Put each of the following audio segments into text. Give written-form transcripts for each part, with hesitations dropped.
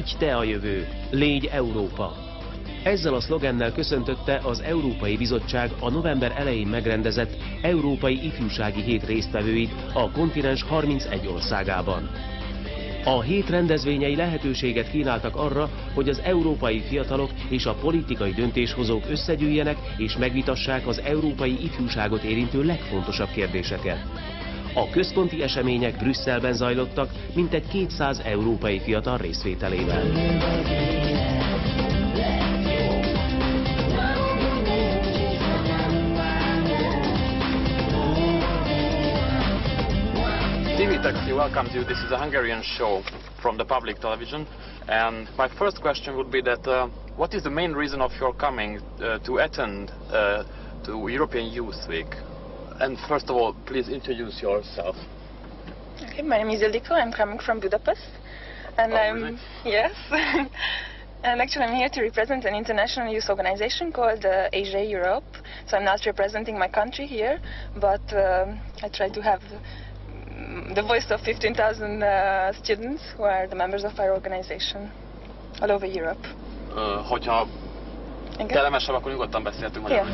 Légy te a jövő, légy Európa! Ezzel a szlogennel köszöntötte az Európai Bizottság a november elején megrendezett Európai Ifjúsági Hét résztvevőit a kontinens 31 országában. A hét rendezvényei lehetőséget kínáltak arra, hogy az európai fiatalok és a politikai döntéshozók összegyűjjenek és megvitassák az európai ifjúságot érintő legfontosabb kérdéseket. A központi események Brüsszelben zajlottak, mintegy 200 európai fiatal részvételével. TV Taxi welcomes you. This is a Hungarian show from the public television, and my first question would be that what is the main reason of your coming to attend to European Youth Week? And first of all, please introduce yourself. Okay, my name is Ildikó. I'm coming from Budapest, and Really? yes, and actually I'm here to represent an international youth organization called Asia Europe. So I'm not representing my country here, but I try to have the voice of 15,000 students who are the members of our organization all over Europe. Hogyha kellemesebb, akkor nyugodtan beszéltünk magyarul.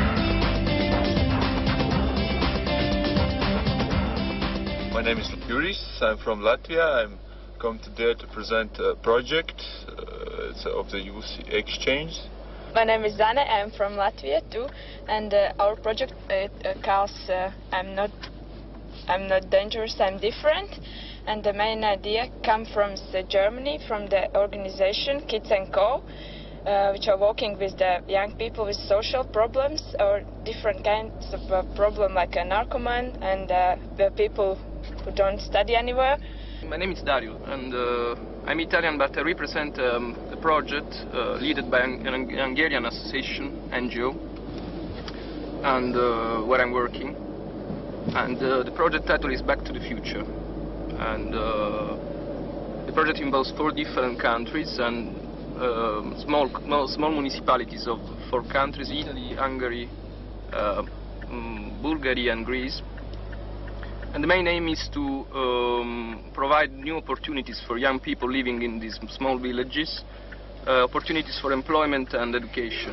My name is Juris, I'm from Latvia. I'm come today to present a project of the youth exchange. My name is Zane, I'm from Latvia too, and our project calls I'm not dangerous, I'm different, and the main idea comes from Germany, from the organization Kids & Co, which are working with the young people with social problems or different kinds of problem like a narcoman and the people who don't study anywhere. My name is Dario, and I'm Italian, but I represent a project led by an Hungarian association, NGO, and where I'm working. And the project title is Back to the Future. And the project involves 4 different countries and small municipalities of 4 countries: Italy, Hungary, Bulgaria and Greece. And the main aim is to provide new opportunities for young people living in these small villages, opportunities for employment and education.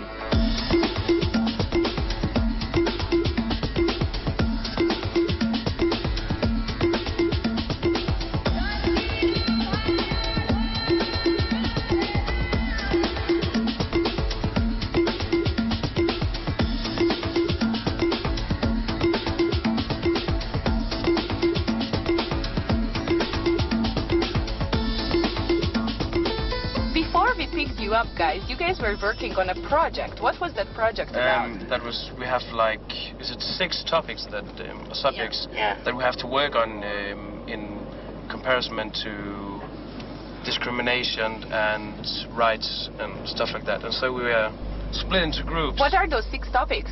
Up, guys, you guys were working on a project. What was that project about? We have like, is it 6 topics that subjects that we have to work on in comparison to discrimination and rights and stuff like that. And so we were split into groups. What are those 6 topics?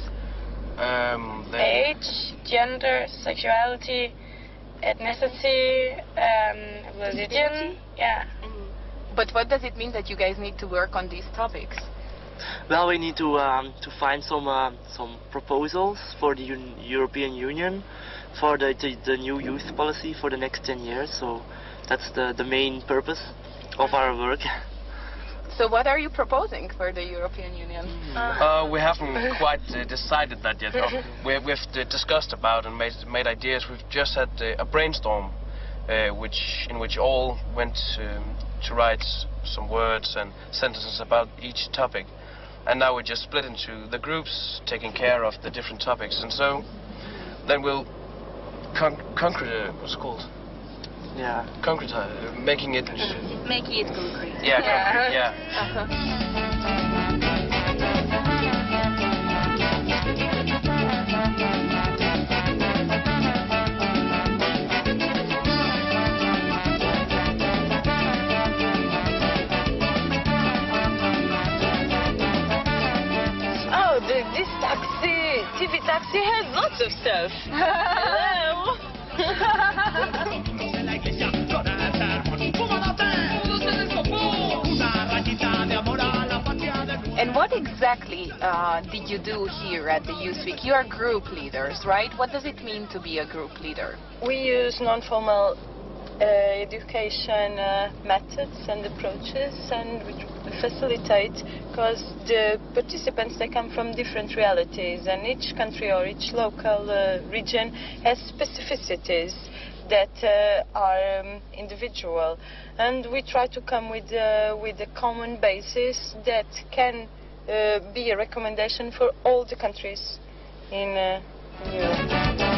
Age, gender, sexuality, ethnicity, religion. Yeah. But what does it mean that you guys need to work on these topics? Well, we need to find some proposals for the European Union for the new youth policy for the next 10 years. So that's the main purpose of our work. So what are you proposing for the European Union? We haven't quite decided that yet. We've discussed about and made ideas. We've just had a brainstorm in which all went to write some words and sentences about each topic, and now we're just split into the groups taking care of the different topics, and so then we'll concrete what's it called? Yeah. Concretize, making it concrete. Yeah, concrete. Yeah. This TV Taxi has lots of stuff. Hello. And what exactly did you do here at the Youth Week? You are group leaders, right? What does it mean to be a group leader? We use non-formal education methods and approaches, and we facilitate because the participants, they come from different realities, and each country or each local region has specificities that are individual, and we try to come with a common basis that can be a recommendation for all the countries in Europe.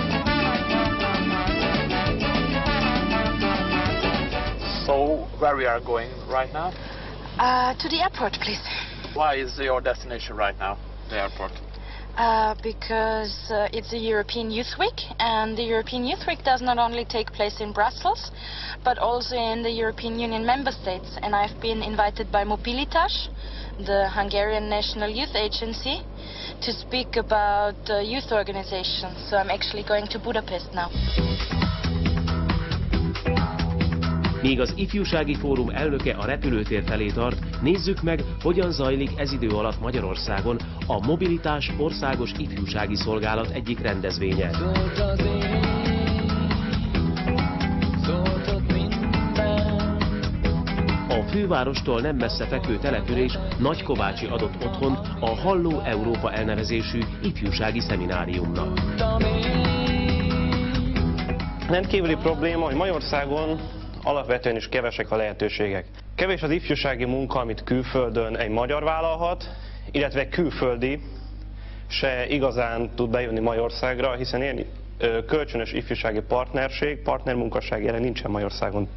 So, where we are going right now? To the airport, please. Why is your destination right now, the airport? Because it's the European Youth Week, and the European Youth Week does not only take place in Brussels, but also in the European Union member states. And I've been invited by Mobilitas, the Hungarian National Youth Agency, to speak about youth organizations. So I'm actually going to Budapest now. Míg az Ifjúsági Fórum elnöke a repülőtér felé tart, nézzük meg, hogyan zajlik ez idő alatt Magyarországon a Mobilitás Országos Ifjúsági Szolgálat egyik rendezvénye. A fővárostól nem messze fekvő település Nagykovácsi adott otthont a Halló Európa elnevezésű ifjúsági szemináriumnak. Rendkívüli probléma, hogy Magyarországon alapvetően is kevesek a lehetőségek. Kevés az ifjúsági munka, amit külföldön egy magyar vállalhat, illetve külföldi se igazán tud bejönni Magyarországra, hiszen ilyen kölcsönös ifjúsági partnerség, partnermunkasság jelen nincsen Magyarországon.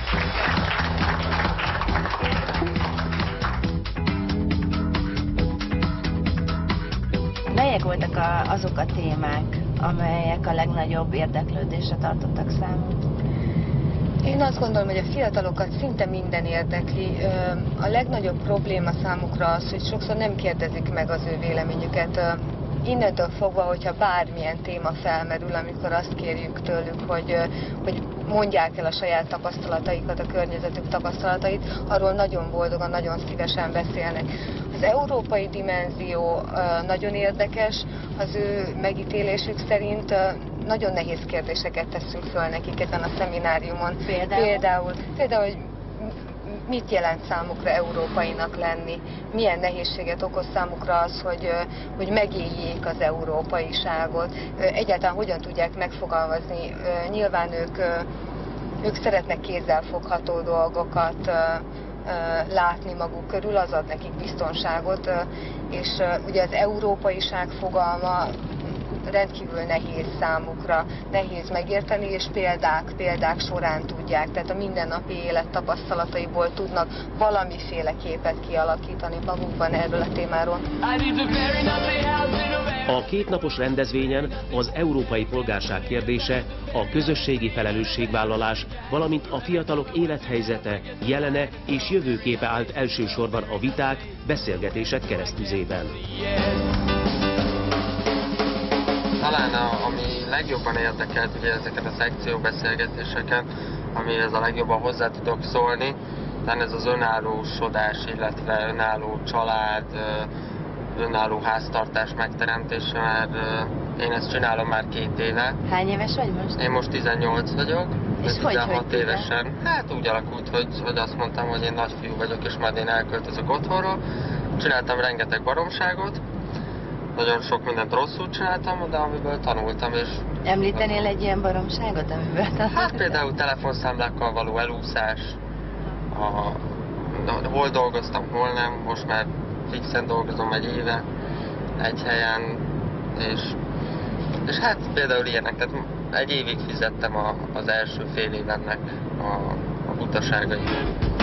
Melyek voltak azok a témák, amelyek a legnagyobb érdeklődésre tartottak számon? Én azt gondolom, hogy a fiatalokat szinte minden érdekli. A legnagyobb probléma számukra az, hogy sokszor nem kérdezik meg az ő véleményüket. Innentől fogva, hogyha bármilyen téma felmerül, amikor azt kérjük tőlük, hogy mondják el a saját tapasztalataikat, a környezetük tapasztalatait, arról nagyon boldogan, nagyon szívesen beszélnek. Az európai dimenzió nagyon érdekes, az ő megítélésük szerint nagyon nehéz kérdéseket teszünk föl nekik ezen a szemináriumon. Például, hogy mit jelent számukra európainak lenni, milyen nehézséget okoz számukra az, hogy megéljék az európaiságot, egyáltalán hogyan tudják megfogalmazni. Nyilván ők szeretnek kézzelfogható dolgokat látni maguk körül, az ad nekik biztonságot, és ugye az európaiság fogalma rendkívül nehéz számukra, nehéz megérteni, és példák során tudják, tehát a mindennapi élet tapasztalataiból tudnak valamiféle képet kialakítani magukban erről a témáról. A kétnapos rendezvényen az európai polgárság kérdése, a közösségi felelősségvállalás, valamint a fiatalok élethelyzete, jelene és jövőképe állt elsősorban a viták, beszélgetések keresztüzében. Talán ami legjobban érdekelt ugye ezeket a szekcióbeszélgetéseket, amihez a legjobban hozzá tudok szólni, talán ez az önállósodás, illetve önálló család, önálló háztartás megteremtése, mert én ezt csinálom már 2 éve. Hány éves vagy most? Én most 18 vagyok, és 16 évesen. Hát úgy alakult, hogy azt mondtam, hogy én nagyfiú vagyok, és majd én elköltözök otthonról. Csináltam rengeteg baromságot, nagyon sok mindent rosszul csináltam, de amiből tanultam, és... Említenél egy ilyen baromságot, amiből tanultam? Hát például telefonszámlákkal való elúszás, hol dolgoztam, hol nem, most már fixen dolgozom egy éve, egy helyen, és hát például ilyenek, tehát egy évig fizettem az első fél évennek a butaságait.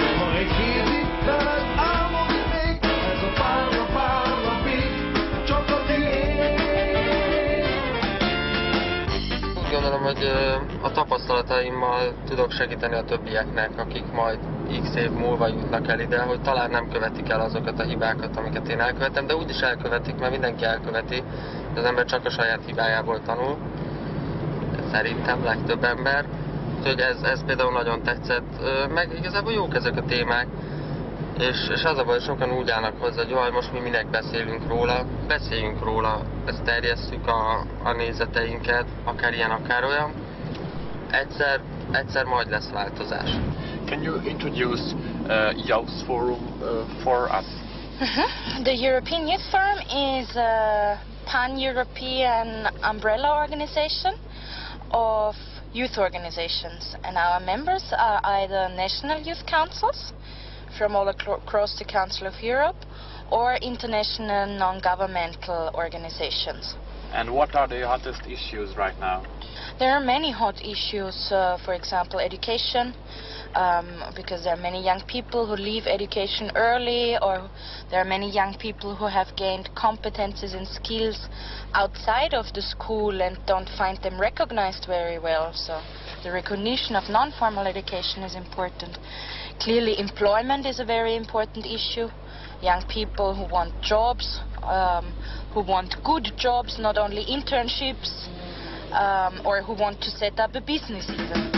Úgy gondolom, hogy a tapasztalataimmal tudok segíteni a többieknek, akik majd x év múlva jutnak el ide, hogy talán nem követik el azokat a hibákat, amiket én elkövetem, de úgyis elkövetik, mert mindenki elköveti, az ember csak a saját hibájából tanul, szerintem legtöbb ember. Úgyhogy ez például nagyon tetszett, meg igazából jók ezek a témák, és az a baj, sokan úgy állnak hozzá, hogy jaj, most mi minek beszéljünk róla, ezt terjesszük a nézeteinket, akár ilyen, akár olyan. Egyszer egyszer majd lesz változás. Can you introduce Youth Forum for us? The European Youth Forum is a pan-European umbrella organization of youth organizations, and our members are either national youth councils from all across the Council of Europe or international non-governmental organizations. And what are the hottest issues right now? There are many hot issues, for example, education, because there are many young people who leave education early, or there are many young people who have gained competences and skills outside of the school and don't find them recognized very well. So the recognition of non-formal education is important. Clearly, employment is a very important issue. Young people who want jobs, who want good jobs, not only internships, or who want to set up a business even.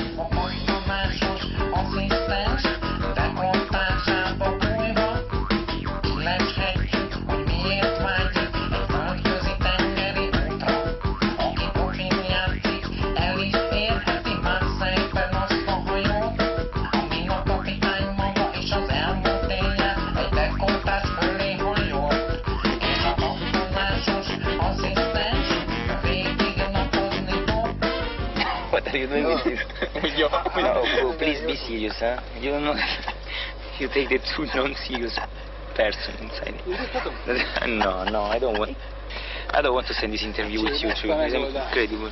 What are you doing with this? No, please be serious, huh? You don't know. You take the two non-serious person inside. No, I don't want. I don't want to send this interview with you too. It's incredible.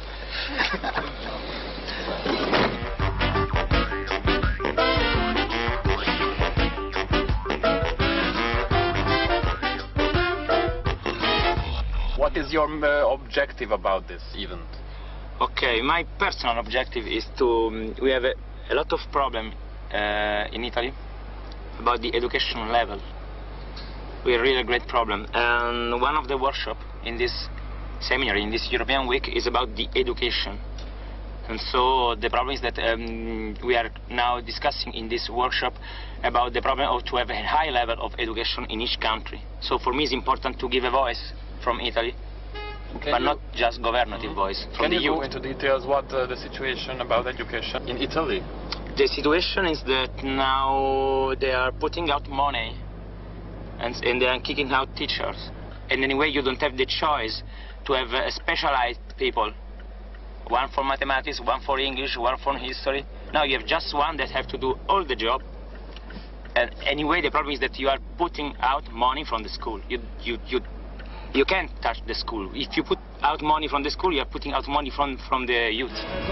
What is your objective about this event? Okay, my personal objective is to... we have a lot of problem in Italy about the education level. We have really a great problem. And one of the workshops in this seminar, in this European week, is about the education. And so the problem is that we are now discussing in this workshop about the problem of to have a high level of education in each country. So for me it's important to give a voice from Italy, but not just governative voice from the youth. Can you go into details what the situation about education in Italy? The situation is that now they are putting out money and they are kicking out teachers. And anyway, you don't have the choice to have specialized people. One for mathematics, one for English, one for history. Now you have just one that have to do all the job. And anyway, the problem is that you are putting out money from the school. You can't touch the school. If you put out money from the school, you are putting out money from the youth.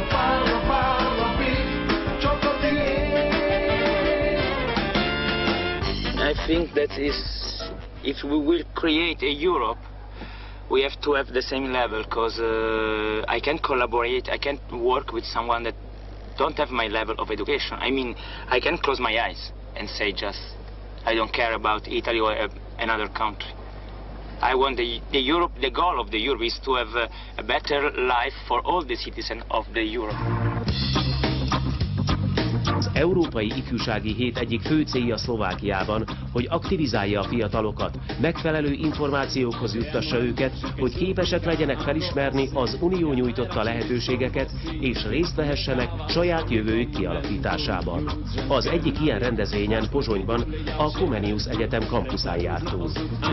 I think that if we will create a Europe, we have to have the same level, because I can't collaborate, I can't work with someone that don't have my level of education. I mean, I can close my eyes and say just, I don't care about Italy or another country. I want the Europe, the goal of the Europe is to have a better life for all the citizens of the Europe. Az Európai Ifjúsági Hét egyik fő célja Szlovákiában, hogy aktivizálja a fiatalokat, megfelelő információkhoz juttassa őket, hogy képesek legyenek felismerni az Unió nyújtotta lehetőségeket, és részt vehessenek saját jövőjük kialakításában. Az egyik ilyen rendezvényen Pozsonyban a Comenius Egyetem kampuszán jártunk.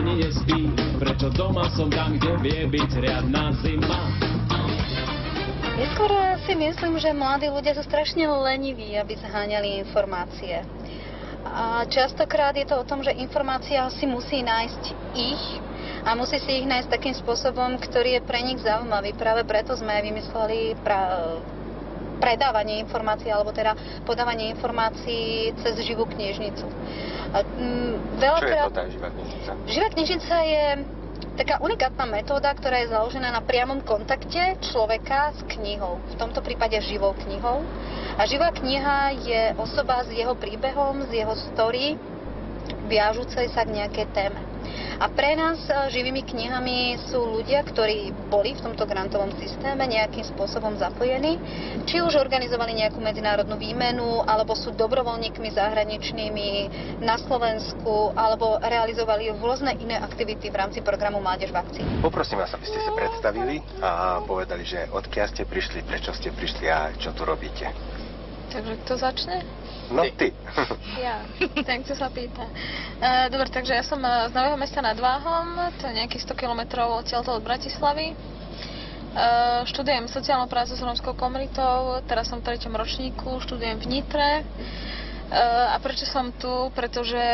Neskôr si myslím, že mladí ľudia sú strašne leniví, aby zháňali informácie. A častokrát je to o tom, že informácia si musí nájsť ich a musí si ich nájsť takým spôsobom, ktorý je pre nich zaujímavý. Práve preto sme aj vymysleli predávanie informácií, alebo teda podávanie informácií cez živú knižnicu. Čo je to tá živá knižnica? Živá knižnica je taká unikátna metóda, ktorá je založená na priamom kontakte človeka s knihou. V tomto prípade živou knihou. A živá kniha je osoba s jeho príbehom, s jeho story, viažúcej sa k nejakej téme. A pre nás živými knihami sú ľudia, ktorí boli v tomto grantovom systéme nejakým spôsobom zapojení, či už organizovali nejakú medzinárodnú výmenu, alebo sú dobrovoľníkmi zahraničnými na Slovensku, alebo realizovali rôzne iné aktivity v rámci programu Mládež v akcii. Poprosím vás, aby ste sa predstavili a povedali, že odkiaľ ste prišli, prečo ste prišli a čo tu robíte. Takže kto začne? No ty. Ja, ten, kto sa pýta. Dobre, takže ja som z Nového Mesta nad Váhom, to je nejakých 100 km odtiaľto od Bratislavy. Študujem sociálnu prácu s rómskou komunitou, teraz som v 3. ročníku, študujem v Nitre. A prečo som tu? Pretože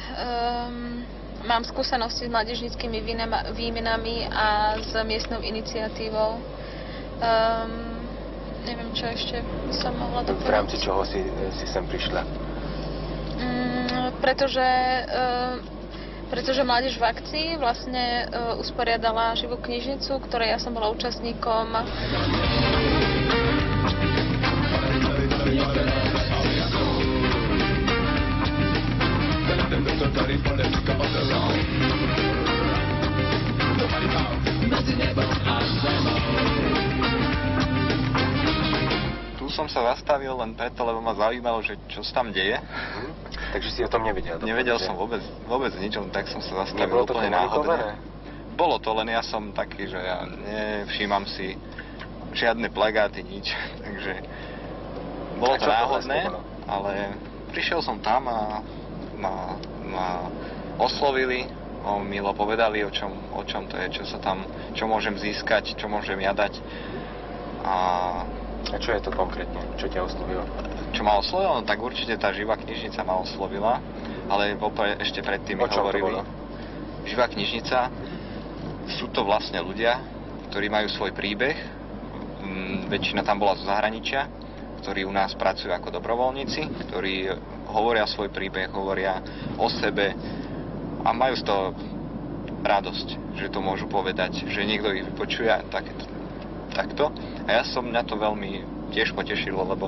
mám skúsenosti s mládežníckymi výmenami a s miestnou iniciatívou. Neviem, čo ešte by som mohla doplniť. V rámci čoho si sem prišla? Pretože Mládež v akcii vlastne usporiadala živú knižnicu, ktorej ja som bola účastníkom. Tu som sa zastavil len preto, lebo ma zaujímalo, že čo sa tam deje. Takže si o tom nevedel? Nevedel som vôbec nič, tak som sa zastavil úplne náhodne. Bolo to, len ja som taký, že ja nevšímam si žiadne plagáty, nič, takže bolo to náhodné, ale prišiel som tam a ma oslovili, milo povedali, o čom to je, čo môžem získať, čo môžem ja dať. A čo je to konkrétne? Čo ťa oslovilo? Čo ma oslovilo? No tak určite tá živá knižnica ma oslovila, ale ešte predtým mi hovorili. Živá knižnica, sú to vlastne ľudia, ktorí majú svoj príbeh, väčšina tam bola zo zahraničia, ktorí u nás pracujú ako dobrovoľníci, ktorí hovoria svoj príbeh, hovoria o sebe a majú z toho radosť, že to môžu povedať, že niekto ich vypočuje takto. A ja som na to veľmi tiež potešilo, lebo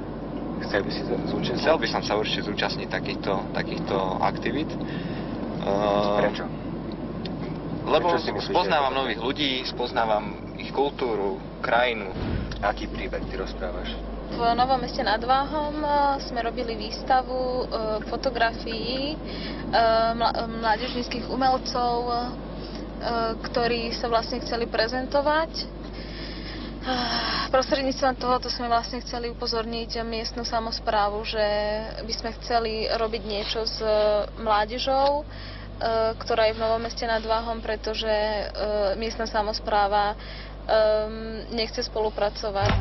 chcel by som sa určite zúčastniť takýchto aktivít. Prečo? Lebo spoznávam nových ľudí, spoznávam ich kultúru, krajinu. Aký príbeh ty rozprávaš? V Novom Meste nad Váhom sme robili výstavu fotografií mládežníckych umelcov, ktorí sa vlastne chceli prezentovať. Prostredníctvom tohoto sme vlastne chceli upozorniť miestnu samosprávu, že by sme chceli robiť niečo s mládežou, ktorá je v Novom Meste nad Váhom, pretože miestna samospráva nechce spolupracovať.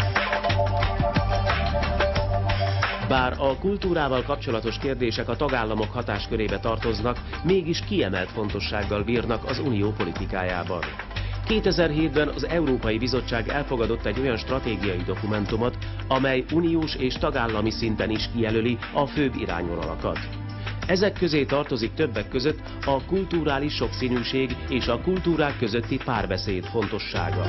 Bár a kultúrával kapcsolatos kérdések a tagállamok hatáskörébe tartoznak, mégis kiemelt fontossággal bírnak az unió politikájában. 2007-ben az Európai Bizottság elfogadott egy olyan stratégiai dokumentumot, amely uniós és tagállami szinten is kijelöli a főbb irányvonalakat. Ezek közé tartozik többek között a kulturális sokszínűség és a kultúrák közötti párbeszéd fontossága.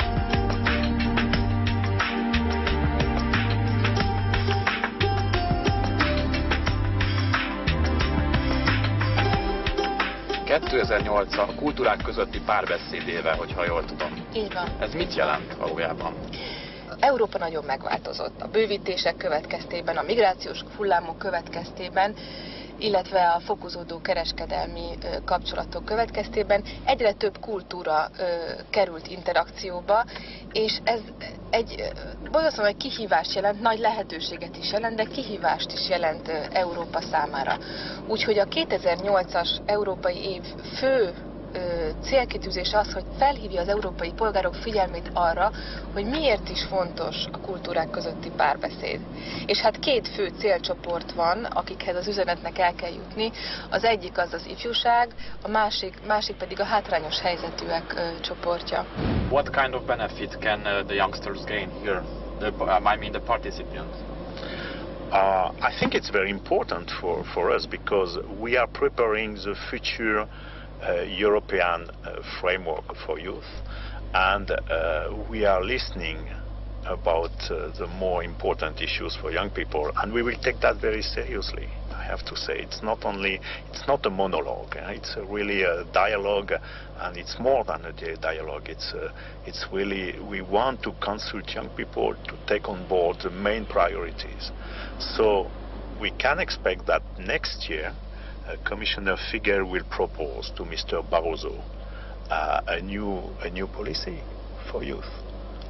...2008 a kultúrák közötti párbeszéd éve, hogyha jól tudom. Így van. Ez mit jelent valójában? Európa nagyon megváltozott a bővítések következtében, a migrációs hullámok következtében, illetve a fokozódó kereskedelmi kapcsolatok következtében egyre több kultúra került interakcióba, és ez egy kihívást jelent, nagy lehetőséget is jelent, de kihívást is jelent Európa számára. Úgyhogy a 2008-as európai év fő célkitűzése az, hogy felhívja az európai polgárok figyelmét arra, hogy miért is fontos a kultúrák közötti párbeszéd. És hát két fő célcsoport van, akikhez az üzenetnek el kell jutni. Az egyik az az ifjúság, a másik pedig a hátrányos helyzetűek csoportja. What kind of benefit can the youngsters gain here? The participants? I think it's very important for us because we are preparing the future European framework for youth, and we are listening about the more important issues for young people, and we will take that very seriously. I have to say, it's not a monologue, it's really a dialogue, and it's more than a dialogue. It's really, we want to consult young people to take on board the main priorities. So we can expect that next year Commissioner Figuer will propose to Mr. Barroso a new policy for youth.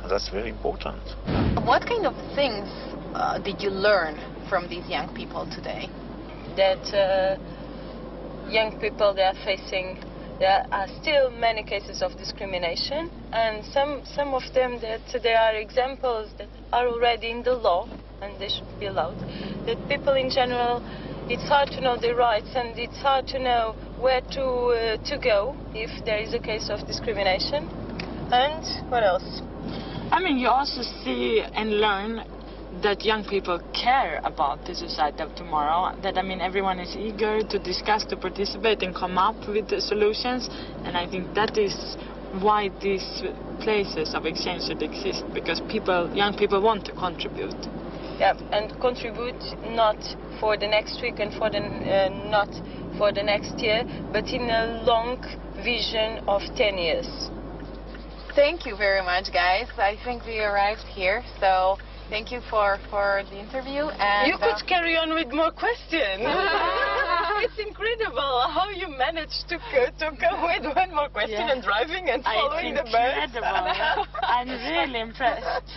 That's very important. What kind of things did you learn from these young people today? That young people, they are facing, there are still many cases of discrimination, and some of them that there are examples that are already in the law and they should be allowed. That people in general, it's hard to know their rights and it's hard to know where to go if there is a case of discrimination. And what else? I mean, you also see and learn that young people care about the society of tomorrow, that I mean everyone is eager to discuss, to participate and come up with the solutions, and I think that is why these places of exchange should exist, because young people want to contribute. Yeah, and contribute not for the next week and not for the next year, but in a long vision of 10 years. Thank you very much, guys. I think we arrived here, so thank you for the interview. And you could carry on with more questions. It's incredible how you managed to go with one more question and driving and following the birds. Incredible. I'm really impressed.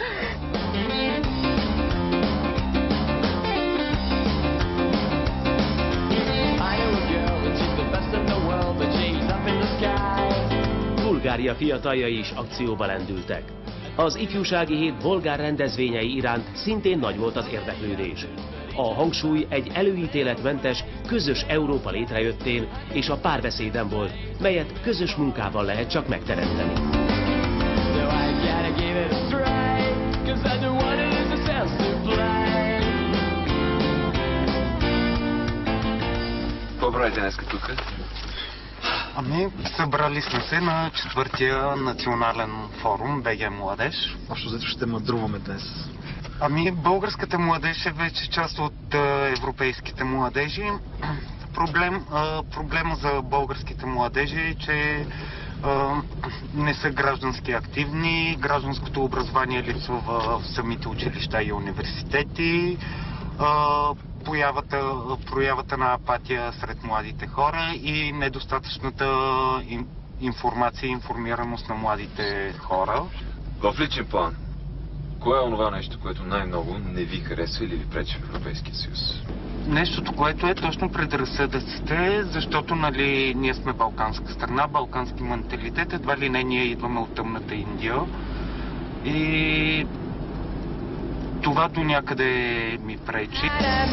Bulgária fiataljai is akcióba lendültek. Az ifjúsági hét bolgár rendezvényei iránt szintén nagy volt az érdeklődés. A hangsúly egy előítéletmentes, közös Európa létrejöttén és a párbeszéden volt, melyet közös munkával lehet csak megteremteni. По-правите днеска тук? Ами, събрали сме се на 4-тия национален форум БГ Младеж. Общо взето ще мъдруваме днес. Ами, българската младеж е вече част от европейските младежи. Проблема за българските младежи е, че не са граждански активни, гражданското образование липсва в самите училища и университети. Проявата на апатия сред младите хора и недостатъчната информация и информираност на младите хора. В личен план, кое е онова нещо, което най-много не ви харесва или ви пречи в Европейския съюз? Нещото, което е точно предразсъдъците, защото ние сме балканска страна, балкански менталитет, едва ли не ние идваме от тъмната Индия. И това до някъде ми пречи.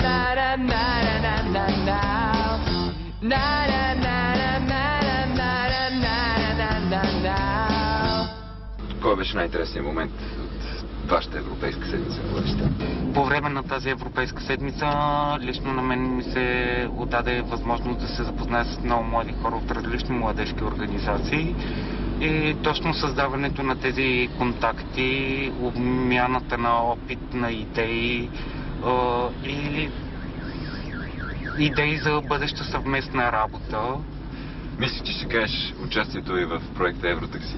Кой беше най-интересният момент от вашата Европейска седмица? По време на тази Европейска седмица лично на мен ми се отдаде възможност да се запозная с много млади хора от различни младежки организации. И точно създаването на тези контакти, обмяната на опит, на идеи и идеи за бъдеща съвместна работа. Мисля, че ще кажеш участието и в проекта Евротакси.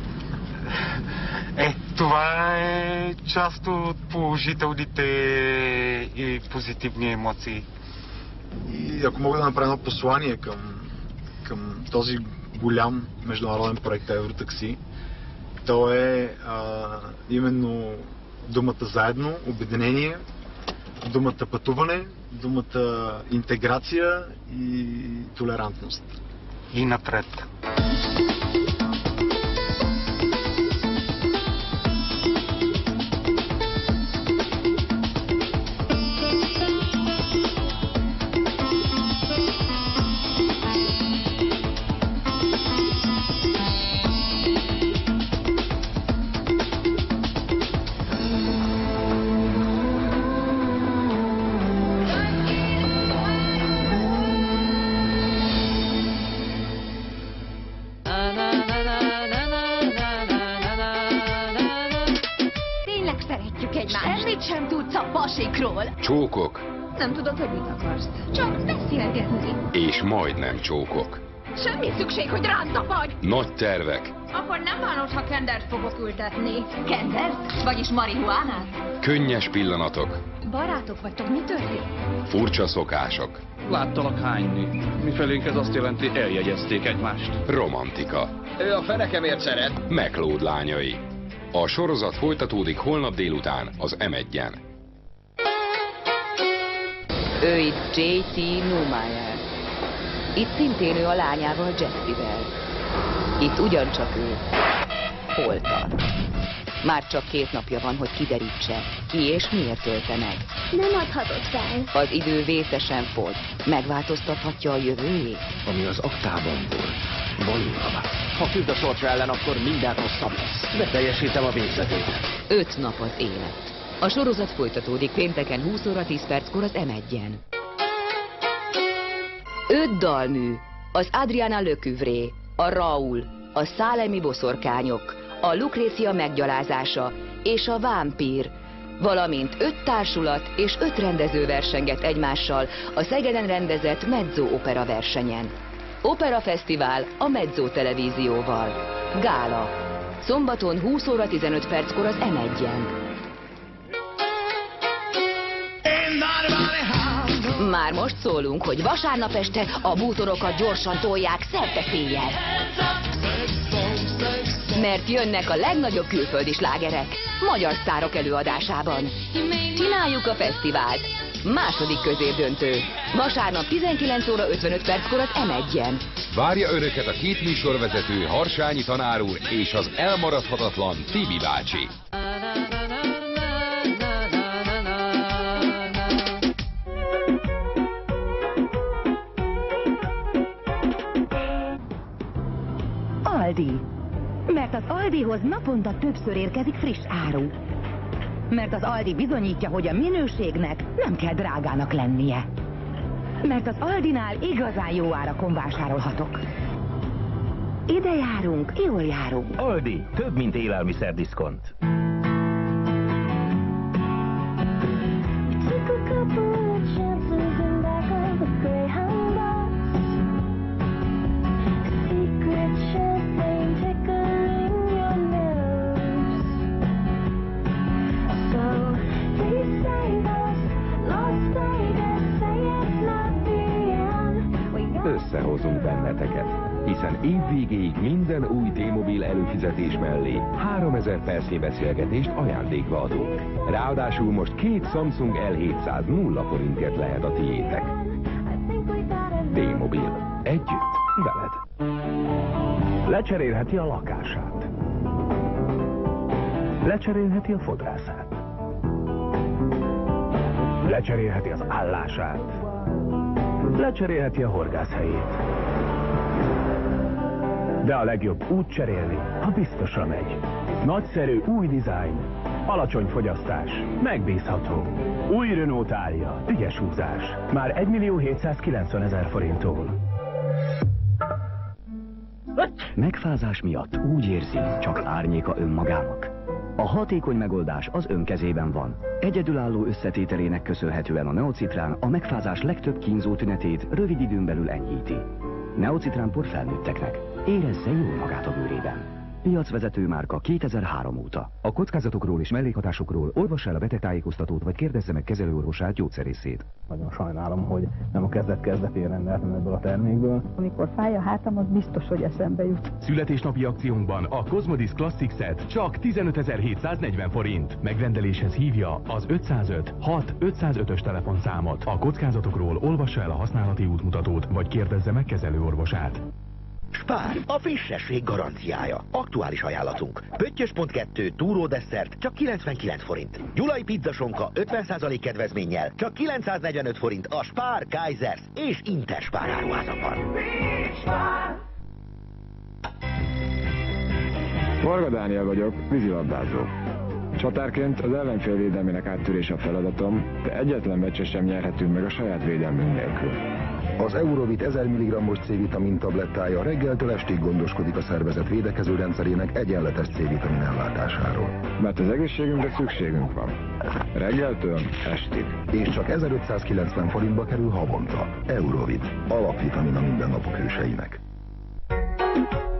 Това е част от положителните и позитивни емоции. И ако мога да направя едно послание към този голям международен проект Евротакси, то е именно думата заедно, обединение, думата пътуване, думата интеграция и толерантност. И напред. Csókok. Nem tudod, hogy mit akarsz. Csak beszélgetni. És majdnem csókok. Semmi szükség, hogy rám tapadj! Nagy tervek. Akkor nem bánod, ha kendert fogok ültetni. Kendert? Vagyis marihuánát? Könnyes pillanatok. Barátok vagytok, mi történt? Furcsa szokások. Láttalak hányni. Mifelénk ez azt jelenti, eljegyezték egymást. Romantika. Ő a fenekemért szeret. McLeod lányai. A sorozat folytatódik holnap délután az M1-en. Ő itt J.T. Neumayer. Itt szintén ő a lányával, Jessivel. Itt ugyancsak ő hol tart. Már csak 2 napja van, hogy kiderítse, ki és miért ölte meg. Nem adhatod fel. Az idő vészesen fogy. Megváltoztathatja a jövőjét? Ami az aktában volt, valóban. Ha küld a sorsa ellen, akkor minden rosszabb lesz. Beteljesítem a végzetét. 5 nap az élet. A sorozat folytatódik pénteken 20 óra 10 perckor az M1-en. 5 dalmű. Az Adriana Lecouvré, a Raoul, a Szálemi boszorkányok, a Lukrécia meggyalázása és a Vámpír, valamint 5 társulat és 5 rendező versenget egymással a Szegeden rendezett Mezzo opera versenyen. Opera Fesztivál a Mezzo televízióval. Gála. Szombaton 20 óra 15 perckor az M1-en. Már most szólunk, hogy vasárnap este a bútorokat gyorsan tolják szerte-széjjel. Mert jönnek a legnagyobb külföldi slágerek, magyar sztárok előadásában. Csináljuk a fesztivált. Második középdöntő. Vasárnap 19 óra 55 perckor az M1-en. Várja önöket a 2 műsorvezető, Harsányi tanár úr és az elmaradhatatlan Tibi bácsi. Aldi. Mert az Aldihoz naponta többször érkezik friss áru. Mert az Aldi bizonyítja, hogy a minőségnek nem kell drágának lennie. Mert az Aldinál igazán jó árakon vásárolhatok. Ide járunk, jól járunk. Aldi, több mint élelmiszerdiszkont. Összehozunk benneteket, hiszen évvégéig minden új T-Mobil előfizetés mellé 3000 percnyi beszélgetést ajándékba adunk. Ráadásul most 2 Samsung L700 0 forintért lehet a tiétek. T-Mobil. Együtt veled. Lecserélheti a lakását. Lecserélheti a fodrászát. Lecserélheti az állását. Lecserélheti a horgászhelyét. De a legjobb úgy cserélni, ha biztosra megy. Nagyszerű új dizájn, alacsony fogyasztás, megbízható. Új Renault Tálja, ügyes húzás. Már 1.790.000 forinttól. Megfázás miatt úgy érzi, csak árnyéka önmagának. A hatékony megoldás az ön kezében van. Egyedülálló összetételének köszönhetően a Neocitrán a megfázás legtöbb kínzó tünetét rövid időn belül enyhíti. Neocitrán por felnőtteknek. Érezze jól magát a bőrében. Piacvezető márka 2003 óta. A kockázatokról és mellékhatásokról olvass el a betegtájékoztatót, vagy kérdezze meg kezelőorvosát, gyógyszerészét. Nagyon sajnálom, hogy nem a kezdet-kezdetén rendeltem ebből a termékből. Amikor fáj a hátam, az biztos, hogy eszembe jut. Születésnapi akciónkban a Cosmodis Classic Set csak 15.740 forint. Megrendeléshez hívja az 505 6 505-ös telefonszámot. A kockázatokról olvassa el a használati útmutatót, vagy kérdezze meg kezelőorvosát. Spár, a frissesség garanciája. Aktuális ajánlatunk. Pöttyös.2 túró desszert csak 99 forint. Gyulai pizzasonka 50% kedvezménnyel csak 945 forint a Spár, Kaisers és Interspár áruházakban. Varga Dániel vagyok, vízilabdázó. Csatárként az ellenfél védelmének áttörése a feladatom, de egyetlen meccset sem nyerhetünk meg a saját védelmünk nélkül. Az Eurovit 1000 mg-os C-vitamin tablettája reggeltől estig gondoskodik a szervezet védekező rendszerének egyenletes C-vitamin ellátásáról. Mert az egészségünkre szükségünk van. Reggeltől estig. És csak 1590 forintba kerül havonta. Eurovit. Alapvitamin a mindennapok hőseinek.